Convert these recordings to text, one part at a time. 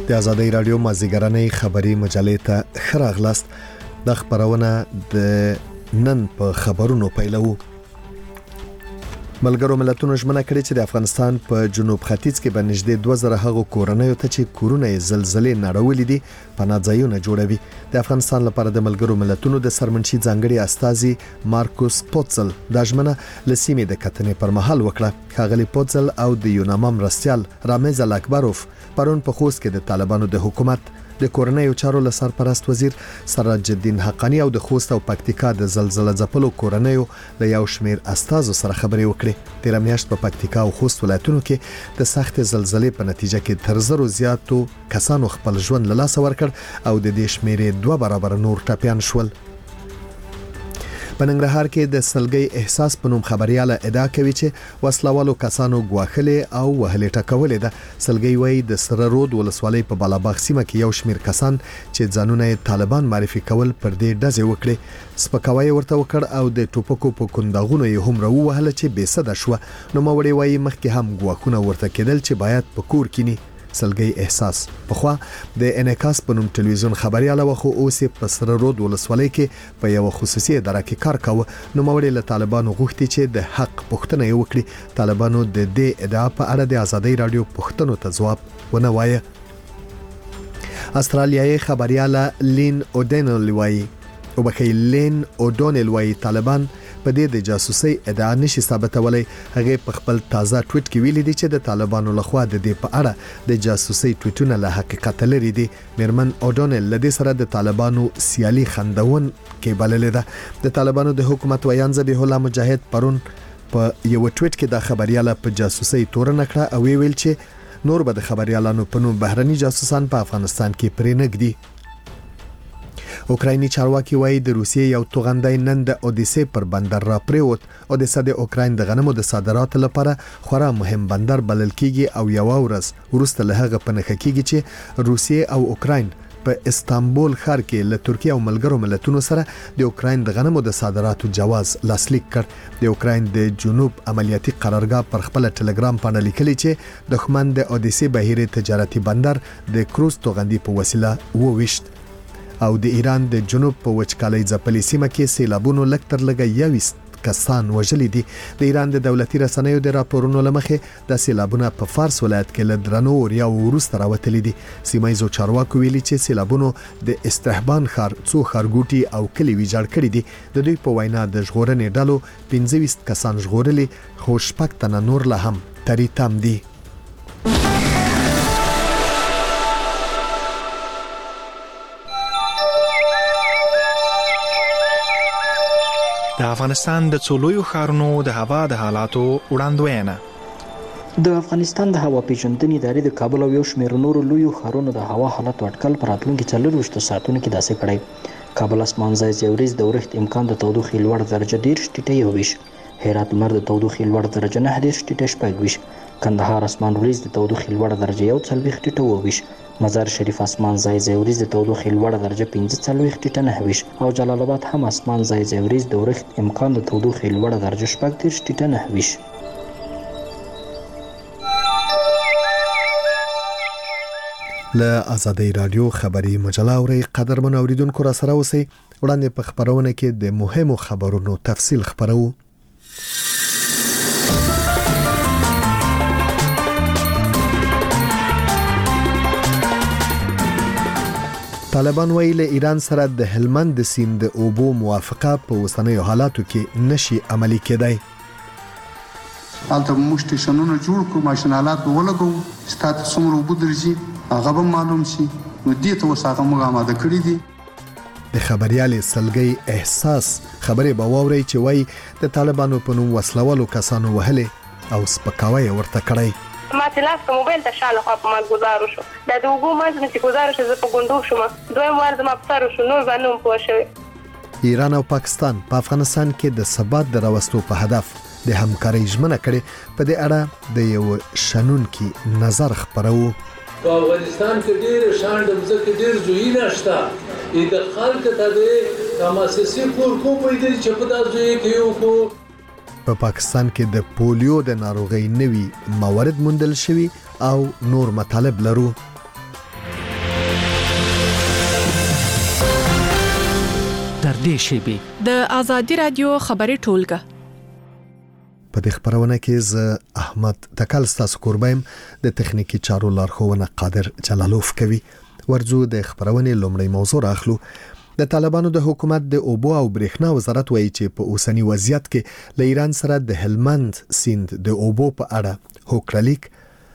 د آزادۍ رادیو مازیګرنۍ خبری مجلې ته ښه راغلاست. د خبرونه د نن په خبرونو پیلو. ملګرو ملتونو ژمنه کړې چې د افغانستان په جنوب ختیځ کې بنژدې 2000 هغو کورنیو ته چې کورونه زلزلې نړولې دي پناه ځایونه جوړوي. د افغانستان لپاره د ملګرو ملتونو د سرمنشي ځانګړي استازي مارکوس پوتسل د ژمنه لسیمې د کتنې پر مهال وکړه. ښاغلي پوتسل او د یوناما مرستیال رامز الاکبروف پرون په خوست کې د طالبانو د حکومت د کورنیو چارو له سرپرست وزیر سراج الدین حقانی او د خوست او پکتیکا د زلزلې ځپلو کورنیو د یو شمیر استازو سره خبرې وکړې. تیر میاشت په پکتیکا او خوست ولایتونو کې د سخت زلزلې په نتیجه کې تر زرو زیاتو کسانو خپل ژوند له لاسه ورکړ او د دې شمیرې 2 برابر نور ټپيان شول. په ننګرهار کې د سلګي احساس په نوم خبرياله ادعا کوي چې وسلوالو کسانو غواخلې او وهلې ټکولې ده. سلګي وایي د سره رود ولسوالۍ په بالاباغ سیمه کې یو شمیر کسان چې ځانونه طالبان معرفي کول پر دې ډزې وکړي. سپکاوی ورته وکړ او د ټوپکو په کنداغونو یې هم راوهله چې بې صدا شو. نو موري وایي مخکې هم غواخونه ورته کېدل چې باید په کور کینی. سلګي احساس پخوا د انعکاس په نوم ټلویزیون خبرياله وخو اوس په سره رود ولسوالۍ کې په یو خصوصي اداره کې کار کاوه. نو موري له طالبانو غوښتي چې د حق پوښتنه وکړي. طالبانو د دې ادعا په اړه د آزادۍ رادیو پوښتنو ته ځواب ونه وایي. استرالیایي خبرياله لین اودنل وایي طالبان په دې د جاسوسي ادعا نشي ثابتولای. هغه په خپل تازه ټویټ کې ویلي دي چې د طالبانو لخوا د دې په اړه د جاسوسي ټویټونه له حقیقت لري دي. میرمن اودونل لدې سره د طالبانو سیالي خندون کې بللې ده. د طالبانو د حکومت ویان ذبیح الله مجاهد پرون په یو ټویټ کې د خبرياله په جاسوسي تورن کړه او ویل چې نور به د خبريالانو په نوم بهرني جاسوسان په افغانستان کې پرې نګدي. اوکرایني چارواکي وایي د روسیې یو توغندای نن د اودیسه پر بندر را پریوت. اودیسه د اوکراین د غنمو د صادراتو لپاره خورا مهم بندر بلل کیږي او یو ورځ وروسته له هغه پنهخ کیږي چې روسیې او اوکراین په استانبول ښار کې له ترکیه او ملګرو ملتونو سره د اوکراین د غنمو د صادراتو جواز لاسلیک کړ. د اوکراین د جنوب عملیاتي قرارګاه پر خپل ټلګرام باندې لیکلي چې دښمن د اودیسه بهیره تجارتي بندر د کروز توغندي په وسیله وويشت. او د ایران د جنوب په وچکالۍ ځپلې سیمه کې سیلابونو لکتر لګي 20 کسان وژلي دي. د ایران د دولتي رسنیو د راپورونو لمخې د سیلابونو په فارس ولایت کې له درنو وریا وروسته راوتلي دي. سیمایي چارواکو ویلي چې سیلابونو د استحبان ښار څو ښارګوټي او کلی ویجاړ کړي دي. د دوی په وینا د ژغورنې ډلو 25 کسان ژغورلي خو شپږ تنه نور لا هم تری تام دي. د افغانستان د څولویو ښارونو د هوا د حالاتو وړاندوینه. د افغانستان د هوا پیژندنې ادارې د کابل او یو شمېر نورو لویو ښارونو د هوا حالت اټکل پر راتلونکي 24 ساعتونو کې داسې کړی. کابل اسمان ځای ورځ د اورښت امکان د تودوخې لوړ درجه 10 ټیټه 21. هرات لمر د تودوخې لوړ درجه 9 ټیټه 14. کندهار اسمان ورځ د تودوخې لوړ درجه 41 ټیټه 22. مزار شریف اسمان ځای ورځ د تودوخې لوړ درجه 45 ټیټه 9 او جلال آباد هم اسمان ځای ورځ د اورښت امکان د تودوخې لوړ درجه 14 ټیټه 9. له آزادۍ رادیو خبری مجله اوري قدرمن اوریدونکو را سره اوسئ. وړاندې په خبرونه کې د مهمو خبرونو تفصیل خبرو. طالبان وایي له ایران سره د هلمند سیند د اوبو موافقه په اوسنیو حالاتو کې نشي عملي کېدای. البته موږ سټیشنونه جوړ کړو، ماشینالات ولګو، ستاسو څومره اوبه درځي هغه به معلوم شي. نو دې ته وساغه موږ آماده کړی دي. د خبريالې سلګي احساس خبره به واوري چې وایي د طالبانو په نوم وسلوالو کسانو وهلې او سپکاوی ورته کړی. ما چې لاس موبایل ته شاله خو په ما گزارو شو. د دوغو مازه چې گزارو شو زه په ګوندو شوم. دویم وار زما په سر شو نور باندې پوه شوی. ایران او پاکستان په افغانستان کې د ثبات دراوستو په هدف د همکارۍ ژمنه کړې. په دې اړه د یو شنونکي نظر خبرو. په افغانستان کې ډېر شان د ځکه ډېر زوی نشته. د خلک ته د تماسسي کور کو پیدا چې په داسې کې یو کو. په پاکستان کې د پولیو د ناروغۍ نوي موارد موندل شوي او نور مطالب لرو. نږدې شیبې. د آزادي رادیو خبري ټولګه. په دې خبرونه کې ز احمد تکل ستاسو قربایم د تخنیکی چارو لارښوونه قادر جلالوف کوي. ورځو د خبرونه لومړی موضوع راخلو. د طالبانو د حکومت د اوبو او برېښنا وزارت وایي چې په اوسنی وضعیت کې له ایران سره د هلمند سیند د اوبو په اړه هوکړلیک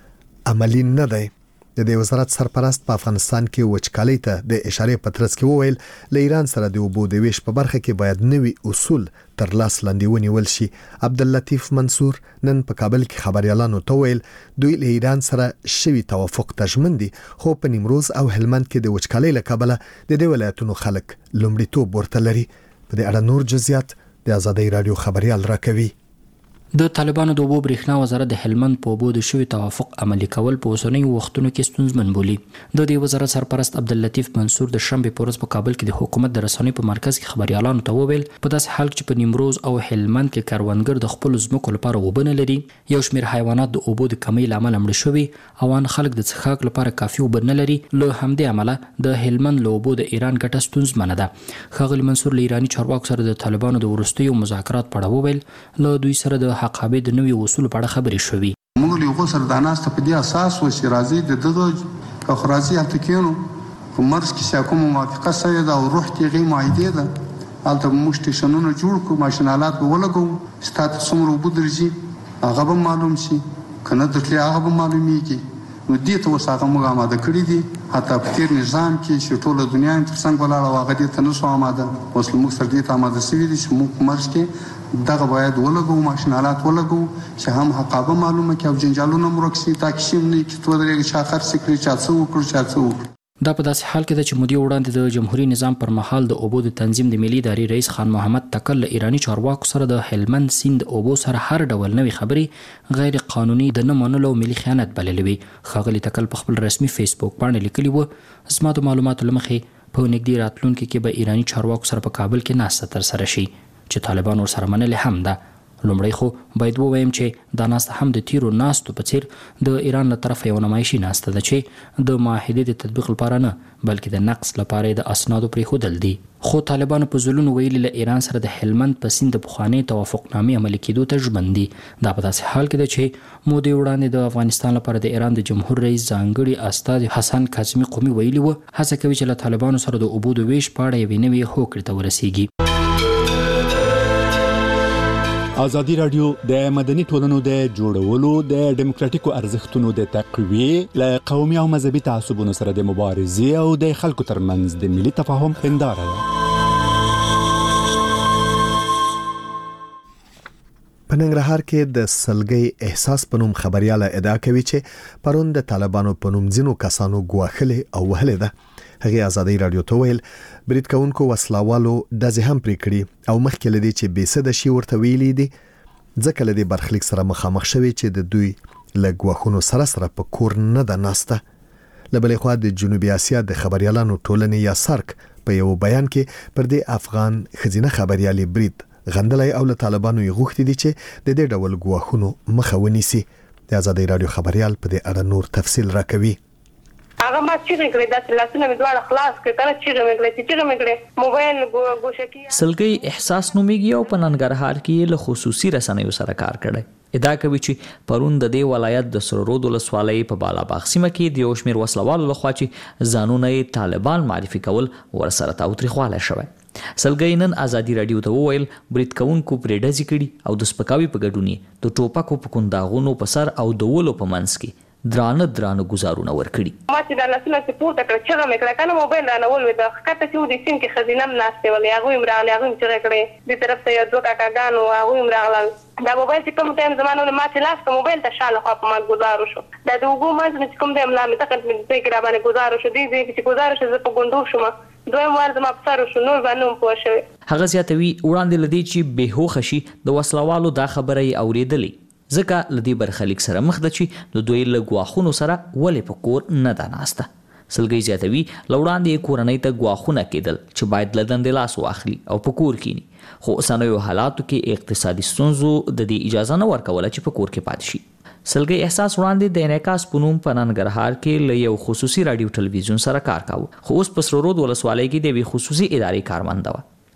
عملی نه دی. د دې وزارت سرپرست په افغانستان کې وچکالۍ ته د اشارې په ترڅ کې وویل له ایران سره د اوبو د ویش په برخه کې باید نوي اصول تر لاس لاندې ونیول شي. عبداللطیف منصور نن په کابل کې خبريالانو ته ویل دوی له ایران سره شوی توافق ته ژمن دي، خو په نیمروز او هلمند کې د وچکالۍ له کبله د دې ولایتونو خلک لومړیتوب ورته لري. په دې اړه نور جزئیات د آزادۍ رادیو خبريال راکوي. د طالبانو د اوبو برېښنا وزارت د هلمند په اوبو د شوی توافق عملي کول په اوسنیو وختونو کې ستونزمن بولي. د دې وزارت سرپرست عبداللطیف منصور د شنبې په ورځ په کابل کې د حکومت د رسنیو په مرکز کې خبريالانو ته وویل په داسې حال کې په نیمروز او هلمند کې کاروانګر د خپل ځمکو لپاره اوبه نه لري، یو شمېر حیوانات د اوبو د کمی له امله مړه شوي او ان خلک د څښاک لپاره کافي اوبه نه لري. له همدې امله د هلمند له اوبو د ایران ګټه ستونزمنه ده. ښاغلي منصور له ایراني چارواکو سره د طالبانو د وروستیو مذاکرات په اړه وویل له دوی سره د حقابې د نوي اصول په اړه خبرې شوې. موږ له یو سره د ناست په دې اساس و چې راځي د دغه اخراجي التکینو په مرز کې چې کوم موافقه سوی ده او روح تیغي معاهده ده البته موږ سټیشنونه جوړ کو ماشینالات ولګو ستاسو څومره وبو درځي هغه به معلوم شي کنه د تل هغه به معلومیږي نو دې ته وساغه موږ آماده کړی دي حتی په تیر نظام کې چې ټول دنیا تر څنګه ولاړه واغ دې ته نو سو آماده اوس موږ سره دې ته آماده سوي دي چې موږ مرز کې دغه باید ولګو ماشینالات ولګو چې هم حقابه معلومه کې او جنجالونه مرکسي تاکشیم نه کې تو درې چې اخر سکري چاڅو وکړو چاڅو. دا په داسې حال کې ده چې مودي وړاندې د جمهوریت نظام پر مهال د اوبو د تنظیم د ملي ادارې رئیس خان محمد تکل له ایرانی چارواکو سره د هلمند سیند اوبو سره هر ډول نوې خبرې غیر قانوني د نه منلو ملي خیانت بللې وي. ښاغلي تکل په خپل رسمي فیسبوک باندې لیکلي و زما د معلوماتو له مخې په نږدې راتلونکي کې به ایرانی چارواکو سره په کابل کې ناسته ترسره شي چې طالبان ورسره منلې هم ده. لومړی خو باید ووایم چې دا ناسته هم د تیرو ناستو په څیر د ایران له طرفه یو نمایشي ناسته ده چې د معاهدې د تطبیق لپاره نه بلکې د نقص لپاره د اسنادو پرېښودل دي. خو طالبانو په ځلونو ویلي له ایران سره د هلمند په سیند د پخوانۍ توافقنامې عملي کېدو ته ژمن دي. دا په داسې حال کې ده چې مودې وړاندې د افغانستان لپاره د ایران د جمهور رئیس ځانګړي استازي حسن کاظمي قومي ویلي و هڅه کوي چې له طالبانو سره د اوبو د ویش په اړه یوې نوې هوکړې ته ورسیږي. ازادي رادیو د مدني ټولنو د جوړولو د ډیموکراتیکو ارزښتونو د تقویې له قومي او مذهبي تعصبونو سره د مبارزې او د خلکو ترمنځ د ملي تفاهم هنداره ده. په ننګرهار کې د سلګي احساس په نوم خبرياله ادعا کوي چې پرون د طالبانو په نوم ځینو کسانو ګواښلې او وهلې ده. هغه آزادۍ رادیو ته ویل برید کوونکو وسلوالو دځه هم پرې کړی او مخکې لدی چې بیسده شي ورته ویلي دي ځکه لدی برخلیک سره مخامخ شوی چې د دوی لګواخونو سره په کور نه ده ناسته. لبلې خو د جنوبي اسیا د خبريالانو ټولنې یا سرک په یو بیان کې پر دې افغان خزینه خبريالي برید غندلای او له طالبانو یې غوښتي دي چې د دې ډول ګواخونو مخه ونیسي. د آزادۍ رادیو خبريال په دې اړه نور تفصیل راکوي. هغه ما چې کړی د لاسونه مې دواړه خلاص کړ کنه چې مې کړی موبایل ګوشکی سلګي احساس نوميږي او په ننګرهار کې له خصوصي رسنیو سره کار کړی. ادعا کوي چې پرون د دې ولایت د سرورود ولسوالۍ په بالاباغ سیمه کې د یو شمېر وسلوالو لخوا چې ځانونه طالبان معرفي کول ورسره تاوتریخواله شوی. سلګي نن آزادي رادیو ته وویل برید کوونکو پرې ډزې کړي او د سپکاوي په ګډون د ټوپکو په کنداغونو په سر او د ولو په منځ کې درانه گزارونه ورکړي. ما چې د لاسونه سپورت کړ چې هغه مې کنه موبایل رانه ول د خطه چې د سین کې خزینم ناشته ولې هغه امرانه هغه چې کړې د طرف ته یو دوه کاکاګانو هغه امرانه دا موبایل چې کوم ټایم زمانه ما چې لاس موبایل ته شاله خو په ما گزارو شو دا د وګو ما چې کوم ټایم لا مې تکت مې ځای کې باندې گزارو شو دي چې گزارو شو په ګوندو شو دویم وار زما په سر شو نور باندې پوه شوی. هغه زیاتوي وړاندې لدی چې بهوخه شي د وسلوالو دا خبره اوریدلې ځکه لدی برخلیک سره مخ د چی د دوی لګواخونو سره ولې په کور نه ده ناسته. سلګي زیاتوي لوړاندې کورنۍ ته ګواخونه کېدل چې باید لدند لاس واخلي او په کور کینی خو اوسنیو حالاتو کې اقتصادي ستونزو د دې اجازه نه ورکوله چې په کور کې پاتې شي. سلګي احساس وړاندې د انعکاس پونوم په ننګرهار کې له یو خصوصي رادیو ټلویزیون سره کار کاوه خو اوس په سرورود ولسوالۍ کې د وی خصوصي ادارې کارمند و.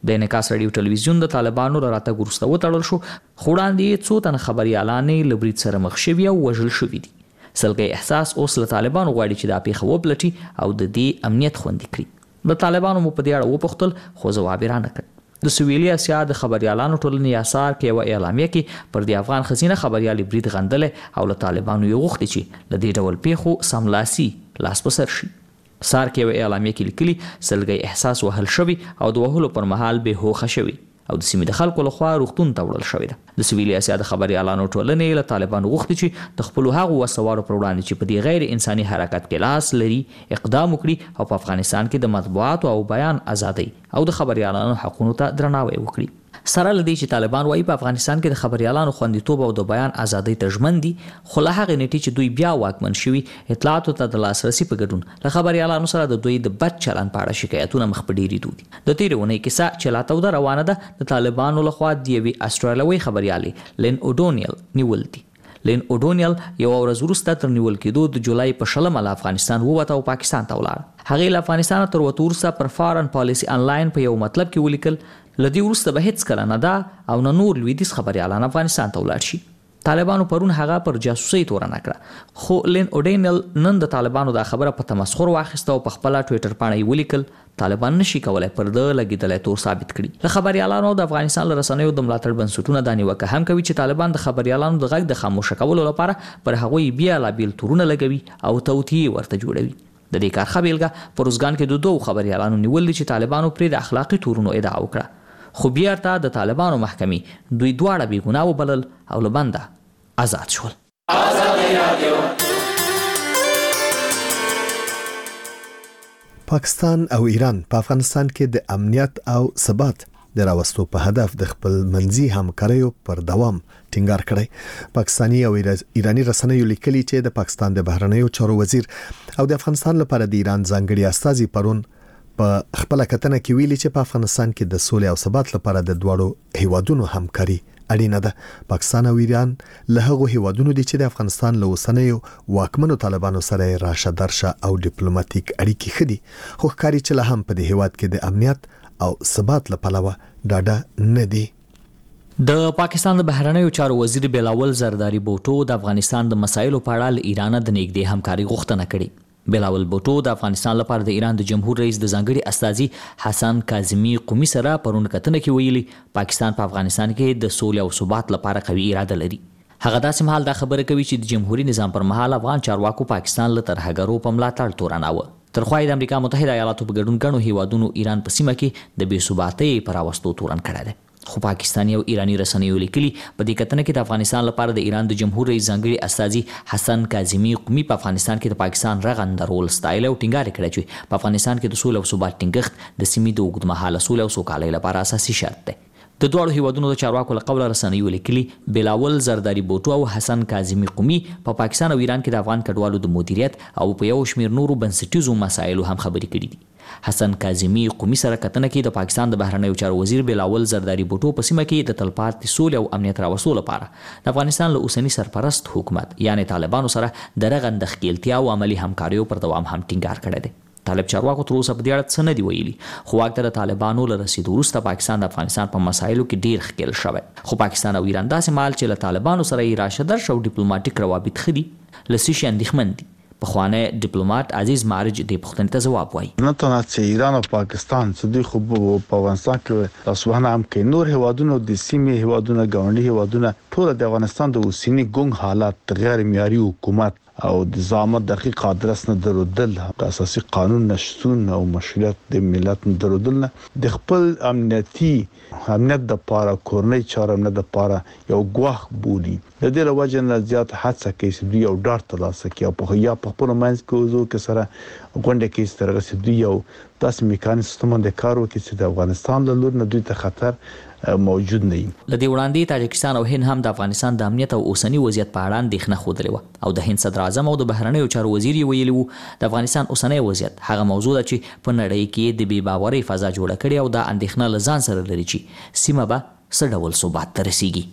د انعکاس رادیو ټلویزیون د طالبانو راتګ وروسته وتړل شو، خو وړاندې څو تن خبريالانې له برید سره مخ شوي او وژل شوي دي. سلګي احساس اوس له طالبانو غواړي چې دا پیښه وپلټي او د دې امنیت خوندي کړي. د طالبانو مو په دې اړه وپوښتل خو ځواب یې رانه کړ. د سویلي اسیا د خبريالانو ټولنې اثار کې یو اعلامیه کې پر د افغان خزینه خبريالي برید غندلې او له طالبانو یې غوښتي چې له دې ډول پیښو سملاسي لاس په سر شي. سار کې یو اعلامیه کې لیکلي سلګي احساس وهل شوی او د وهلو پر مهال به هوښه شوی او د سیمې د خلکو لخوا روغتون ته وړل شوی ده. د سویلي اسیا د خبريالانو ټولنې له طالبانو غوښتي چې د خپل هغو وسوارو پر وړاندې چې په دې غیر انساني حرکت کې لاس لري اقدام وکړي او په افغانستان کې د مطبوعات او بیان ازادي او د خبريالانو حقوقو ته درناوی وکړي. سره لدی چې طالبان وايي په افغانستان کې د خبريالانو خوندیتوب او د بیان ازادي ته ژمن دي، خو له هغه نتیجې چې دوی بیا واکمن شوي اطلاعاتو ته د لاسرسي په ګډون له خبريالانو سره د دوی د بد چلند په اړه شکایتونه مخ په ډیری دي. د تیرې ونې کیسه چې لا توده روانه ده د طالبانو لخوا د یوې استرالیوي خبريالي لین اوډونیل نیول دي. لین اوډونیل یو ورځ وروسته تر نیول کېدو د جولای په 20 له افغانستان ووته او پاکستان ته ولاړ. هغه له افغانستان تر وته وروسته پر فارن پالیسی انلاین په یو مطلب کې ولیکل لدی وروسته به هیڅ کله نه ده او نه نور لویدیځ خبريالان افغانستان ته ولاړ شي. طالبانو پرون هغه پر جاسوسي تورنه کړه، خو لین اوډینل نن د طالبانو دا خبره په تمسخر واخیسته او په خپل ټوئیټر باندې ولیکل طالبان نشي کولای پر د لګیدلې تور ثابت کړي. له خبريالانو د افغانستان له رسنیو د ملاتړ بنسټونو د نیوکه هم کوي چې طالبان د خبريالانو د غږ د خاموش کولو لپاره پر هغوی بیا لا بیل تورونه لګوي او توطیه ورته جوړوي. د دې کار خبرګه پروزګان کې د دوه خبريالانو نیول چې طالبانو پر د اخلاقی تورونو ادعا وکړه، خو بیا ته د طالبانو محکمې دوی دواړه بې ګناه وبلل او له بنده آزاد شول. پاکستان او ایران په افغانستان کې د امنیت او ثبات د راوستو په هدف د خپل منځي همکاریو پر دوام ټینګار کړی. پاکستانی او ایرانی رسنیو لیکلي چې د پاکستان د بهرنیو چارو وزیر او د افغانستان لپاره د ایران ځانګړي استازي پرون په خپل کتنه کې ویلي چې په افغانستان کې د سولې او ثبات لپاره د دوړو هیوادونو همکاري اړینه ده. پاکستان او ایران له هغو هیوادونو دي چې د افغانستان له اوسنیو واکمنو طالبانو سره راشه درشه او ډیپلوماټیک اړیکې خدي، خو ښکاري چې له هم په دې هیواد کې د امنیت او ثبات لپاره ډاډه نه دي. د پاکستان د بهرنیو چارو وزیر بلاول زرداری بوټو د افغانستان د مسایلو په اړه له ایران د نږدې همکاري غوښتنه کړې. بلاول بوټو د افغانستان لپاره د ایران د جمهور رئیس د ځانګړي استازي حسن کاظمی قومي سره پرون کتنه کې ویلي پاکستان په افغانستان کې د سولې او ثبات لپاره قوي اراده لري. هغه داسې مهال دا خبره کوي چې د جمهوریت نظام پر مهال افغان چارواکو پاکستان له ترهګرو په ملاتړ تورناوه. ترخوا د امریکا متحده ایالاتو په ګډون ګڼو هیوادونو ایران په سیمه کې د بې ثباتۍ پر راوستو تورن کړی دی. خو پاکستاني او ایرانی رسنیو لیکلي په دې کتنه کې د افغانستان لپاره د ایران د جمهور رئیس ځانګړي استازي حسن کاظمی قومي په افغانستان کې د پاکستان رغنده رول ستایل او ټینګار کړی چې په افغانستان کې د سولې او ثبات ټینګښت د سیمې د اوږدمهاله سولې او سوکالۍ لپاره اساسي شرط دی. د دوه هیوادونو د چارواکو له قوله رسنیو لیکلي بلاول زرداری بوټو او حسن کاظمی قومي په پاکستان او ایران کې د افغان کډوالو د مدیریت او په یو شمیر نورو بنسټیزو مسایلو هم خبرې کړې دي. حسن کاظمی قومي سره کتنه کې د پاکستان د بهرنیو چارو وزیر بلاول زرداری بوټو په سیمه کې د تلپاتې سولې او امنیت راوستلو لپاره د افغانستان له اوسنی سرپرست حکومت یعنی طالبانو سره د رغنده ښکیلتیا او عملی همکاریو پر دوام هم ټینګار کړی دی. طالب چارواکو تر اوسه په دې اړه څه نه دی ویلي، خو واکته د طالبانو له رسیدو وروسته پاکستان د افغانستان په مسایلو کې ډیر ښکیل شوی. خو پاکستان او ایران داسې مهال چې له طالبانو سره یې راشه درشه او ډیپلوماټیک روابط ښه دي له څه شي اندېښمن دي. پخوانی ډیپلوماټ عزیز مارج د پښتنې ته ځواب وایي. نه تنها چې ایران او پاکستان چې دوی خو په افغانستان کې تاسو هم کې نور هیوادونو د سیمې هیوادونو ګاونډي هیوادونو ټول د افغانستان د اوسنی ګونګ حالات غیر معیاري حکومت او د ضامن دقیق ادرس نه درودل د اساسي قانون نشټون او مشروعیت د ملت نه درودل د خپل امنیت د پاره کورنۍ چارم نه د پاره یو غواخ بولی د دې لوجه نه زیات حادثه کې چې دوی یو ډار ترلاسه کوي او په یا په خپل منځ کې وزو کې سره غونډه کې سترغه چې دوی یو داسې میکانیزم د کار وکړي چې د افغانستان له لور نه دوی ته خطر موجود نه وي. لدې وړاندې تاجکستان او هند هم د افغانستان د امنیت او اوسنی وضعیت په اړه اندېښنه خوده و او د هند صدر اعظم او د بهرنیو چارو وزیر یې ویلي وو د افغانستان اوسنی وضعیت هغه موضوع ده چې په نړۍ کې د بې باورۍ فضا جوړه کړي او د اندېښنه له ځان سره لري چې سیمه به څه ډول ثبات ته رسیږي.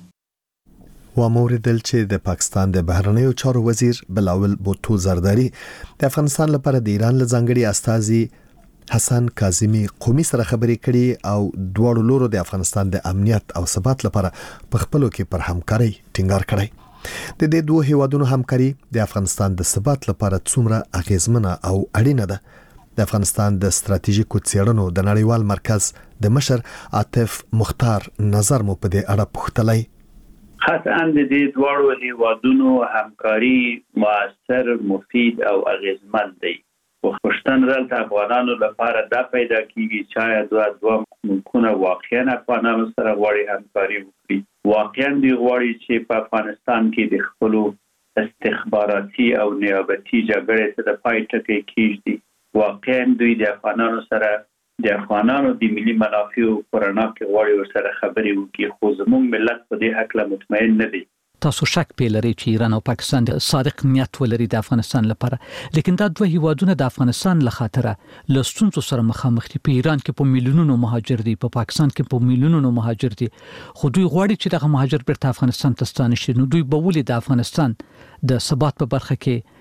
وموردل چې د پاکستان د بهرنیو چارو وزیر بلاول بوټو زرداری د افغانستان لپاره د ایران له ځانګړي استازي حسن کاظمی قومي سره خبرې کړي او دواړو لورو د افغانستان د امنیت او ثبات لپاره په خپلو کې پر همکاري ټینګار کړی. د دې دوه هیوادونو همکاري د افغانستان د ثبات لپاره څومره اغیزمنه او اړینه ده. د افغانستان د ستراتیژیکو څېړنو د نړیوال مرکز د مشر عاطف مختار نظر مو په دې اړه پوښتلی. قطعاً د دې دواړو هیوادونو همکاري مؤثر، مفید او اغیزمن دی. خوشتن دلته افغانانو لپاره دا پیدا کیږي چې دوه ملکونه واقعا افغانانو سره غواړي همکاري وکړي. واقعا دی غواړي چې په افغانستان کې د خپلو استخباراتي او نیابتي جګړې ته د پای ټکی کیږدي. واقعا دوی د افغانانو سره د افغانانو د ملي منافعو پر اړه کې غواړي ورسره خبرې وکړي، خو زموږ ملت په دې حق له مطمئن نه دی. تاسو شک پیلري چې ایران او پاکستان د صادق نیت ولري د افغانستان لپاره، لیکن دا دوه هیوادونه د افغانستان له خاطره له ستونزو سره مخامخ دي. په ایران کې په میلیونونو مهاجر دي، په پاکستان کې په میلیونونو مهاجر دي، خو دوی غواړي چې دغه مهاجر بیرته افغانستان ته ستانه شي. نو دوی به ولې د افغانستان د ثبات په برخه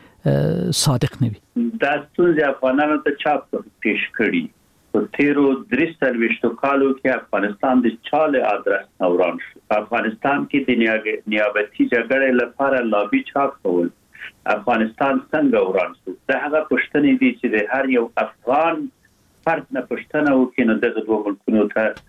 کې صادق نه وي؟ دا ستونزې افغانانو ته چا پیش کړي. په تیرو 43 کالو کې افغانستان د چاله آدرس نوران شو. افغانستان کې د نیابتي جګړې لپاره لابي چا کول. افغانستان څنګه وران شو؟ دا هغه پښتنې دي چې د هر یو افغان فرد نه پښتنه وکړي، نو دغه دوه ملکونو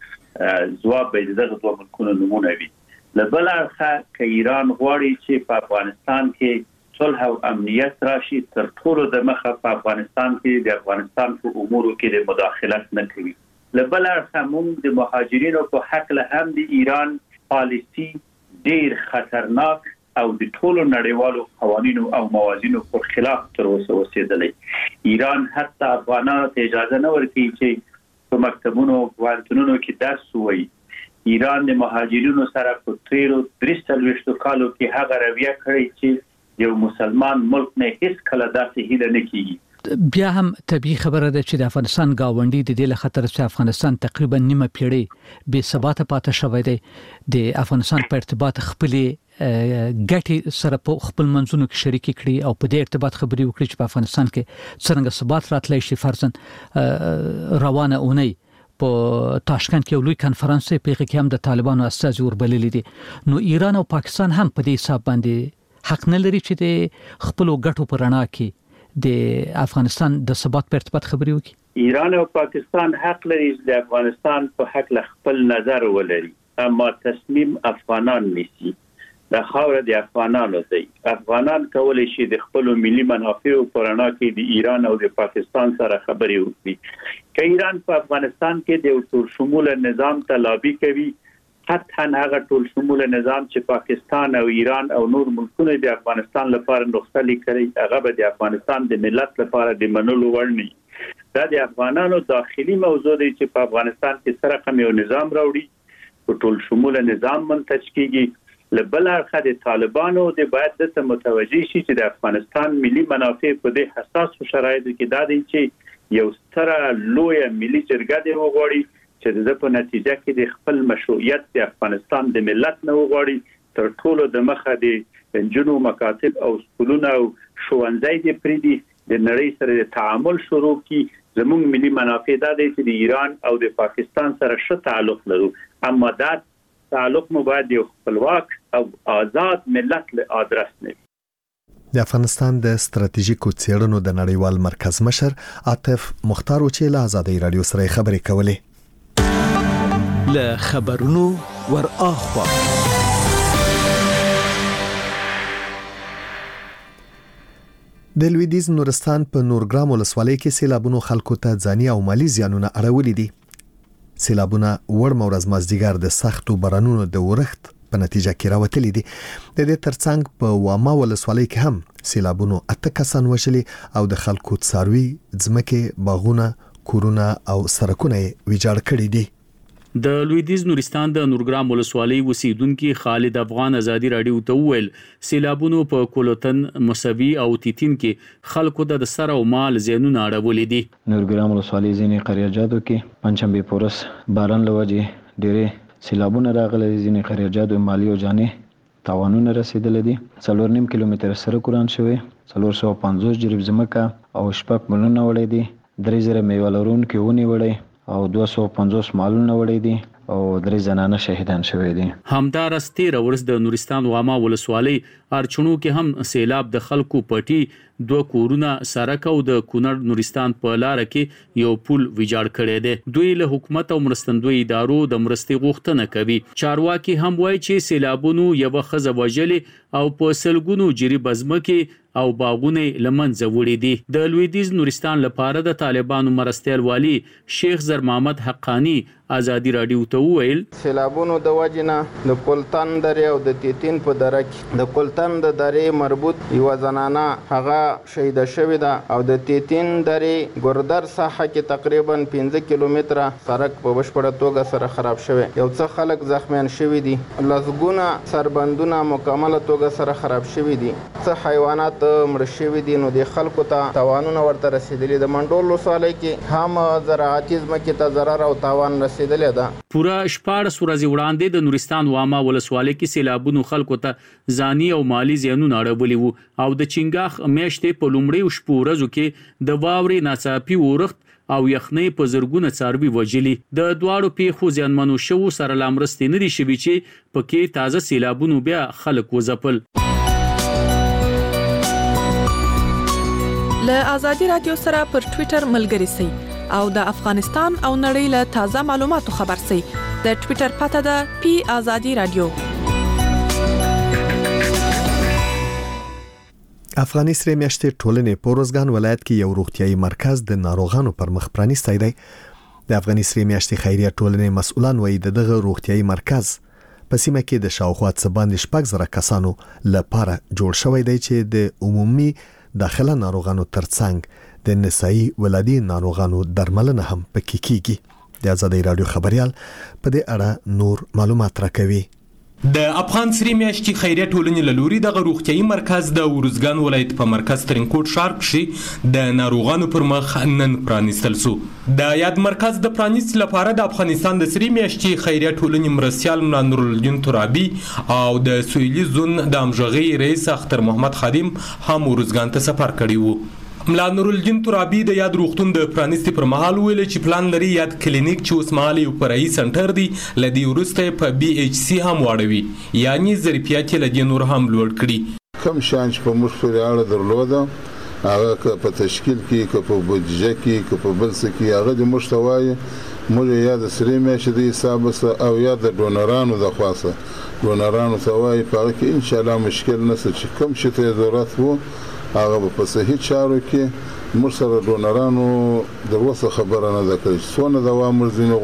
ته ځواب به دغه دوه ملکونو نمونه وي. له بل اړخه که ایران غواړي چې په افغانستان کې صلح او امنیت راشي، تر ټولو د مخه په افغانستان کې د افغانستان په امورو کې د مداخلت نه کوي. له بل اړخه موږ د مهاجرینو په حق له هم د ایران پالیسی ډیر خطرناک او د ټولو نړیوالو قوانینو او موازینو پر خلاف تر اوسه اوسېدلی. ایران حتی افغانانو ته اجازه نه ورکوي چې په مکتبونو او پوهنتونونو کې درس ووایي. ایران د مهاجرینو سره په تیرو 43 کالو کې هغه رویه کړې چې یو مسلمان ملک نه هیڅ کله داسې هیله نه کیږي. بیا هم طبيعي خبره ده چې د افغانستان گاونډي د دې له خطر څخه افغانستان تقریبا نیمه پیړۍ بې ثبات پاتې شوی دی. د افغانستان په ارتباط خپل ګټي سره په خپل منځونو کې شریک کړي او په دې ارتباط خبري وکړي چې په افغانستان کې څنګه ثبات راتلای شي. فرضاً روانه اونۍ په تاشکند کې لوی کانفرنس په کې هم د طالبانو استازي وربللي دي. نو ایران او پاکستان هم په دې حساب باندې حق نه لري چې د خپل ګټو پر رڼا کې د افغانستان د ثبات په ارتباط خبري وکړي. ایران او پاکستان حق لري چې د افغانستان په حق له خپل نظر ولري، اما تصمیم افغانان نیسي. د خاور د افغانانو دی. افغانان کولای شي د خپل ملي منافعو پر رڼا کې د ایران او د پاکستان سره خبري وکړي. که ایران په افغانستان کې د ټول شموله نظام ته لابي کوي، قطعاً هغه ټول شموله نظام چې پاکستان او ایران او نور ملکونه د افغانستان لپاره نسخه لیکلي، هغه به د افغانستان د ملت لپاره د منلو وړ نه. دا د افغانانو داخلي موضوع دی چې په افغانستان کې سره کوم یو نظام راوړي، په ټول شموله نظام منتج کیږي. له بل اړخه د طالبانو د باید د متوجي شي چې د افغانستان ملي منافع په دې حساس شرایطو کې دا دي چې یو ستره لوی ملي جرګه دی وغواړي چې د په نتیجه کې د خپل مشروعیت د افغانستان د ملت نه وغواړي. تر ټولو د مخه د انجنونو مکاتب او سکولونه او ښوونځي د پریدي د نړۍ سره د تعامل شروع کی. زموږ ملي منافع دا دي چې د ایران او د پاکستان سره ښه تعلق لرو، اما دا تعلق مو باید یو خپلواک او آزاد ملت له آدرس نه. د افغانستان د ستراتیژیکو څېړنو د نړیوال مرکز مشر عاطف مختار چې له آزادۍ رادیو سره خبرې کولې. له خبرونو ور اخوا د لویدیز نورستان په نورګرام ولسوالۍ کې سیلابونو خلکو ته ځاني او مالی زیانونه اړولي دي. سیلابونه وړم ورځ مازدیګر د سختو بارانونو د ورښت په نتیجه کې راوتلي دي. د دې ترڅنګ په واما ولسوالۍ کې هم سیلابونو 8 کسان وشلي او د خلکو څاروي، ځمکې، باغونه، کورونه او سړکونه ویجاړ کړي دي. د لویدیز نورستان د نورګرام ولسوالۍ اوسیدونکو خالد افغان ازادي رادیو ته ویل سیلابونو په کولوتن، مسوي او تیتین کې خلکو د سر او مال زیانونه اړولې دي. نورګرام ولسوالۍ ځینې قریاجاتو کې پنځمبه پورس باران لوجه ډېرې سیلابونه راغلي. ځینې قریاجاتو مالی او جاني تاوانونه رسیدلې دي. 4.5 کیلومتر سره قران شوی، 450 جریب زمکه او شپږ ملونه وړي دي. 3000 میوه لرونکي ونې وړي او 250 مالونه وړي دي او 3 زنانه شهیدان شوي دي. همدار استیر ورس د نورستان واما ولسوالۍ ارچونو کې هم سیلاب د خلکو پټي 2 کورونه سرک او د کونړ نورستان په لار کې یو پل ویجاړ کړی دی. دوی له حکومت او مرستندوی ادارو د مرستې غوښتنه کوي. چارواکي هم وایي چې سیلابونو یو خزه وجلې او په سلګونو جری بزمکه او باغونه لمنځه وړي دي. د لویدیز نورستان لپاره د طالبانو مرستیال والی شیخ زر محمد حقانی ازادي رادیو ته وویل سیلابونو د وجنه د کولتن درې او د تیتین په دره کې د کولتن د درې مربوط یو زنانه هغه شهید شوې ده او د تیتین درې ګردر ساحه کې تقریبا 15 کیلومتره سړک په بشپړه توګه سره خراب شوی. یو څه خلک زخمیان شوي دي. لزګونه سربندونه مکمله توګه سره خراب شوي دي. څه حیوانات مړ شوي دي. نو د خلکو ته تاوانونه ورته رسیدلي. د منډول ولسوالۍ کې هم زراعتي ځمکې ته ضرر او تاوان رسیدلی ده. پورا 14 ورځې وړاندې د نورستان واما ولسوالۍ کې سیلابونو خلکو ته ځاني او مالی زیانونه اړولي وو او د چنګاخ میاشتې په لومړۍ شپو ورځو کې د واورې ناڅاپي اورښت او یخنۍ په زرګونه څاروي وجلي. د دواړو پیښو زیانمنو شوو سره لامرستې نه دي شوي چې پکې تازه سیلابونو بیا خلک وځپل. له آزادي رادیو سره پر ټوئیټر ملګري سئ او د افغانستان او نړۍ له تازه معلوماتو خبر سئ. د ټوئیټر پته ده پی آزادي رادیو. افغاني سره میاشتې ټولنې په روزګان ولایت کې یو روغتيایي مرکز د ناروغانو پر مخ پرانیستی دی. د افغاني سره میاشتې خیریه ټولنې مسؤلان وایي دغه روغتيایي مرکز په سیمه کې د شاوخوا څه باندې 6,000 کسانو لپاره جوړ شوی دی چې د عمومي داخله ناروغانو ترڅنګ د نسایي ولادي ناروغانو درملنه هم پکې کیږي. د آزادي رادیو خبريال په دې اړه نور معلومات راکوي. د افغان سری میاشتې خیریه ټولنې له لوري د روغتيایي مرکز د ورزګان ولایت په مرکز ترینکوټ ښار کې د ناروغانو پر مخ نن پرانیستل شو. د یاد مرکز د پرانیست لپاره د افغانستان د سری میاشتې خیریه ټولنې مرستیال ملا نورالدین ترابي او د سویلي زون د امژغي رئیس اختر محمد خادم هم ورزګان ته سفر کړی وو. ملا نورالدین ترابي د یاد روغتون د پرانیستي پر مهال ویل چې پلان لري یاد کلینیک چې اوس مهال یو فرعي سنټر دی لدی ورسته په بي ایچ سي هم واړوي یعنی ظرفیت لدی نور هم لوړ کړي. کم شانچ په موږ پورې اړه درلوده هغه په تشکیل کې که په بودجه کې که په بل څه کې هغه د مشتوای موږ یا د سری میاشتې د حساب او یا د ډونرانو د خاصه ډونرانو توای په کې ان شاء الله مشکل نشته چې کم شته ضرورت وو هغه په صحیح چارو کې موږ سره ډونرانو د وسه خبره نه ده کړې څونه دوا مرزینه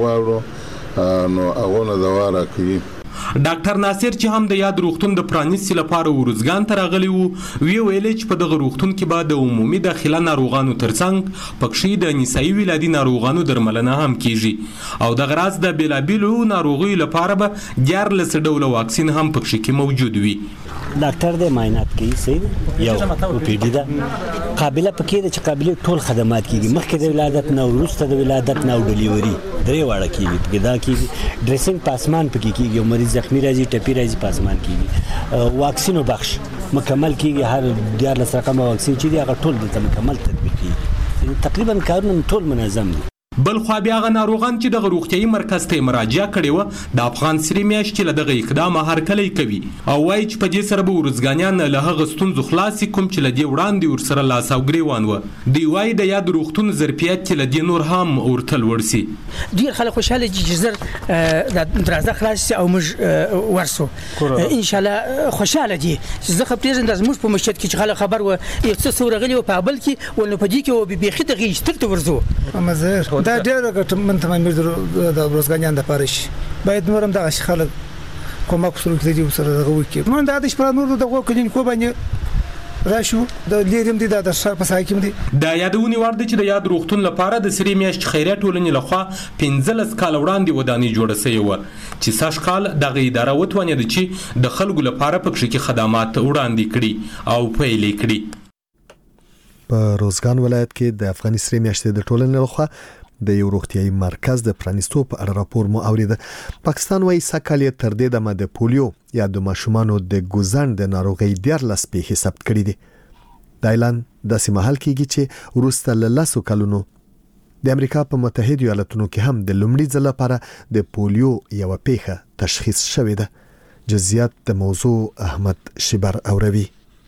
غواړو نو هغه نه دوا راکړي. ډاکټر ناصر چې هم د یاد روغتون د پرانیستي لپاره ورزګان ته راغلی وو ویل چې په دغه روغتون کې به د عمومي داخله ناروغانو ترڅنګ پکښې د نسایي ولادي ناروغانو درملنه هم کیږي او د غراض د بیلابیلو ناروغیو لپاره به 14 ډوله واکسین هم پکښې کې موجود وي. ډاکټر د معاینات کوي سید یو او پی ډی دا قابلیت پکې د چې قابلیت ټول خدمات کیږي مخکې د ولادت نه وروسته د ولادت نه او ډیلیوري درې واړه کیږي پکې دا کیږي ډریسینګ پاسمان پکې کیږي او مریض زخمی راځي ټپي راځي پاسمان کیږي واکسینو بخش مکمل کیږي هر 14 رقم واکسین چې دی هغه ټول د مکمل تطبیق کیږي تقریبا کارونه ټول منظم دي. بل خو بیا غ ناروغان چې د روغتيایي مرکز ته مراجعه کړي و د افغان سری میاشتې له دغه اقدام هرکلی کوي او وايي چې په دې سره به ورزګانیان له هغه ستونزو خلاصي کوم چې لدی وړاندې ور سره لاس او ګریوان و دی وايي د یاد روغتون ظرفیت چې لدی نور هم ورتل ورسي. ډیر خلک خوشاله دي چې زر د درازه خلاص او موږ ورسو ان شاء الله خوشاله دي چې زه خپل د موږ په مشهد کې چې خلک خبر و څه سورغلی او په بل کې ولنه په دې کې و به بيخي دغه استل ورزو مزه دا ډېر ګټه من تمام د روزګانیان د پارش باید نورم دغه خلک کومک سره کوي سره دغه وکي نو دا د شپه نور دغه کلینیکو باندې راشو د لیریم دي د شهر په ساحه کې دي د یادونی ورده چې د یاد روغتون لپاره د سری میاشت خیریه ټولنې لخوا 15 کال وړاندې ودانۍ جوړه شوې و چې ساش کال دغه اداره وتوانید چې د خلکو لپاره پکښې کې خدمات وړاندې کړي او پیلې کړي. په روزګان ولایت کې د افغاني سری میاشتې د ټولنې لخوا د یو روغتيایي مرکز د پرانیستو په اړه راپور مو اوریده. پاکستان وايي سکهال تر دې دمه د پولیو یا د ماشومانو د ګوزن د ناروغي 14 پیښې ثبت کړې دي. د اعلان داسې محل کېږي چې وروسته له 10 کلونو د امریکا په متحده ایالاتونو کې هم د لومړي ځل لپاره د پولیو یو پیښه تشخیص شوې ده. جزئیات د موضوع احمد شبر اوروي.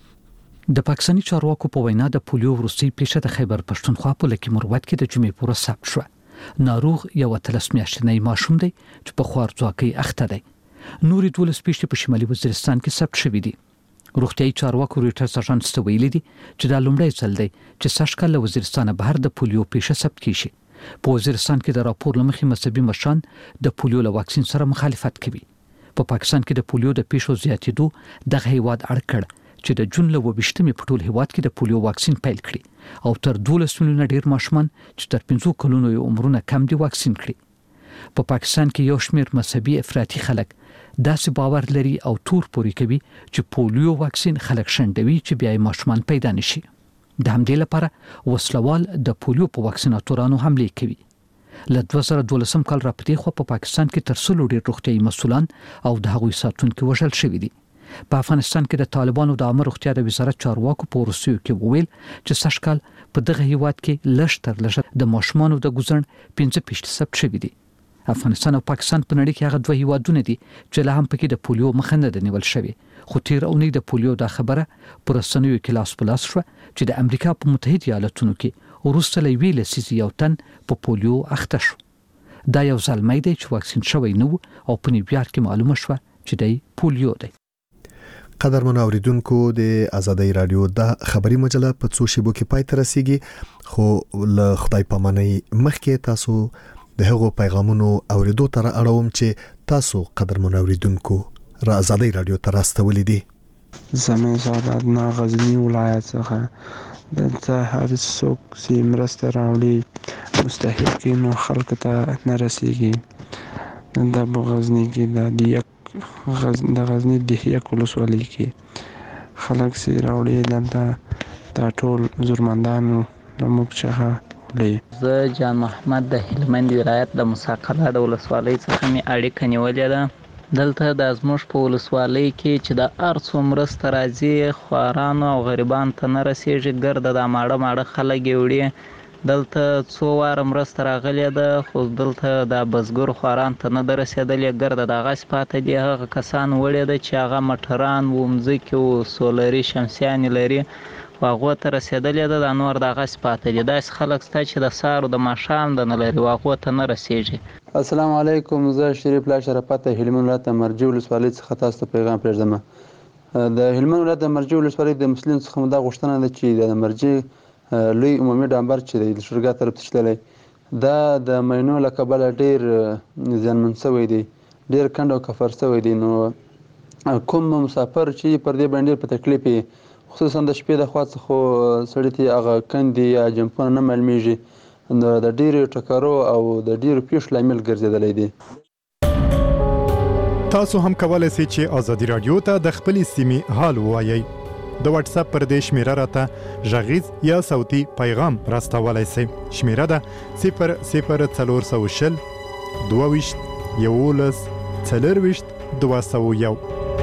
د پاکستاني چارواکو په وینا د پولیو وروستي پیښه د خیبر پښتونخوا په لکه مروت کې د جمعې پورې ثبت شو. ناروغ یو 13 میاشتنی ماشوم دی چې په خوارځواکۍ اخته دی. نورې 12 پیښې په شمالي وزیرستان کې ثبت شوې دي. روغتيایي چارواکو رويټرز اژانس ته ویلي دي چې دا لومړی ځل دی چې سږکال له وزیرستان بهر د پولیو پیښه ثبت کیږي. په وزیرستان کې د راپور لمخې مذهبي مشران د پولیو له واکسین سره مخالفت کوي. په پاکستان کې د پولیو د پیښو زیاتېدو دغه هیواد اړ کړ چې د جون له 28مې په ټول هیواد کې د پولیو واکسین پیل کړي او تر 12 میلیونه ډیر ماشومان چې تر 15 کلونو یې عمرونه کم دي واکسین کړي. په پاکستان کې یو شمېر مذهبي افراطي خلک داسې باور لري او تور پوري کوي چې پولیو واکسین خلک شندوي چې بیا ماشومان پیدا نشي. د همدې لپاره وسلوال د پولیو په واکسیناتورانو حمله کوي. له 2012 کال راپدې خو په پاکستان کې تر 100 ډیر روغتيایي مسؤلان او د هغوی ساتونکو وژل شوي دي. په افغانستان کې د طالبانو د عامه روغتیا د وزارت چارواکو په روسیو کې وویل چې سږکال په دغه هیواد کې لږ تر لږه د ماشومانو د ګوزن 15% ثبت شوي دي. افغانستان او پاکستان په نړۍ کې هغه دوه هیوادونه دي چې له هم پکې د پولیو مخه نه ده نیول شوې. خو تیر اونۍ د پولیو د خبره پر رسنیو کې لاس په لاس شو چې د امریکا په متحده ایالاتونو کې وروسته له ویل سیسي یو تن په پولیو اخته شو. دا یو ځلمې دی چې واکسین شوی نه او په نیویارک کې معلومه شو چې د پولیو دی. قدرمن اوریدونکو د آزادۍ رادیو د خبري مجله په څو شیبو کې پای ته رسیږي خو له خدای پامانۍ مخکې تاسو د هغو پیغامونو اوریدو تر اړوم چې تاسو قدرمن اوریدونکو را آزادۍ رادیو ته راستولې دي. زموږ سعادت نه غزنی ولایت څخه دلته هر څوک چې مرسته راوړي مستحقینو خلکو ته نه رسیږي. د غزنی کې د غزنی د هيک ولسوالۍ کې خلک چې راوړي دلته دا ټول زورمندانو موږ څخه زه جان محمد د هلمند ولایت د مساقله د ولسوالۍ څخه می اړیکه نیولې ده. دلته د زموږ په ولسوالۍ کې چې د ارڅو مرسته راځي خوارانو او غریبان ته نه رسیږي. ګرده د ماړه خلک وړي دلته څو وار مرسته راغلی ده خو دلته د بزګر خواران ته نه رسیدلې. ګرده د غاس پاتې دي هغه کسان وړي ده چې هغه مټران و مځکه او سولري شمسيان لري واغو ته رسیدلې ده. د نور د غاس پاتې دي داس خلک ستا چې د سارو د ماشام د نه لري واغو ته نه رسیږي. السلام علیکم. زه شریف لا شرافت هلمند ولایت مرجو ولسوالۍ څخه تاسو ته پیغام پرېږدم. د هلمند ولایت مرجو ولسوالۍ د مسلمان څخه دا غوښتنه ده چې د مرجي لوی عمومي ډامبر چې د شرګا طرف ته تللی دا د مینو له کبله ډیر ځانمن شوی دی ډیر کند او کفر شوی دی. نو کوم مسافر چې پر دې باندې په تکلیف خصوصا د شپې د خوا څخه سړی ته هغه کندي یا جمپونه نه معلومیږي نو د ډیرو ټکرو او د ډیرو پیښو لامل ګرځیدلی دی. تاسو هم کولای شئ چې آزادي رادیو ته د خپلې سیمې حال ووایئ. د واتس اپ پر دې شمیره راته غږیز یا صوتي پیغام راستولای شئ. شمیره ده 00420 22 11 40 201.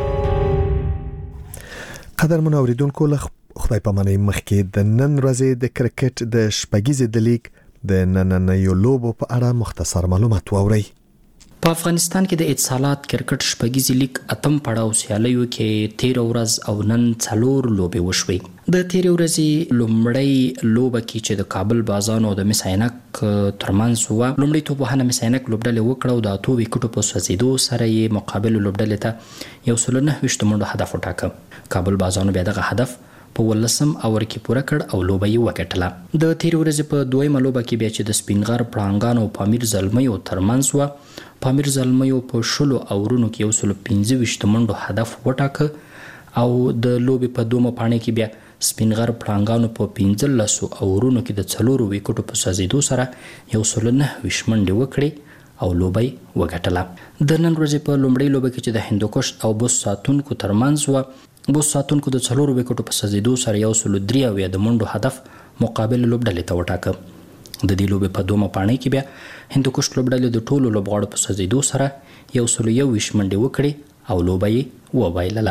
قدرمن اوریدونکو له خدای پامانۍ مخکې د نن ورځې د کرکټ د شپږیزې د لیګ د نننیو لوبو په اړه مختصر معلومات واورئ. په افغانستان کې د اتصالات کرکټ شپږیزې لیګ اتم پړاو سیالیو کې 13 ورځ او نن 4 لوبې وشوې. د 13 ورځې لومړی لوبه کې چې د کابل بازان او د مساینک ترمنځ و لومړی توپ وهنه مساینک لوبډلې وکړه او د 8 وکټو په سوځیدو سره یې مقابل لوبډلې ته 109 منډو هدف وټاکه. کابل بازانو بیا دغه هدف په 18 اور کې پوره کړ او لوبه یې وګټله. د 13 ورځې په دویمه لوبه کې بیا چې د سپینغر پړانګان او پامیر زلمیو ترمنځ و پامیر زلمیو په 16 اورونو کې 125 منډو هدف وټاکه او د لوبې په دومره پاڼې کې بیا سپینغر پړانګانو په 15 اورونو کې د 4 وکټو په سوځیدو سره 109 منډې وکړې او لوبه وګټله. د نن ورځې په لومړۍ لوبه کې چې د هندوکش او بوس ساتونکو ترمنځ و بوس ساتونکو د 4 وکټو په سوځیدو سره 103 د منډو هدف مقابل لوبډلې ته وټاکه. د دې لوبې په دومره پاڼې کې بیا هندوکش لوبډلې د ټولو لوبغاړو په سوځیدو سره 121 منډې وکړې او لوبه یې وبایلله.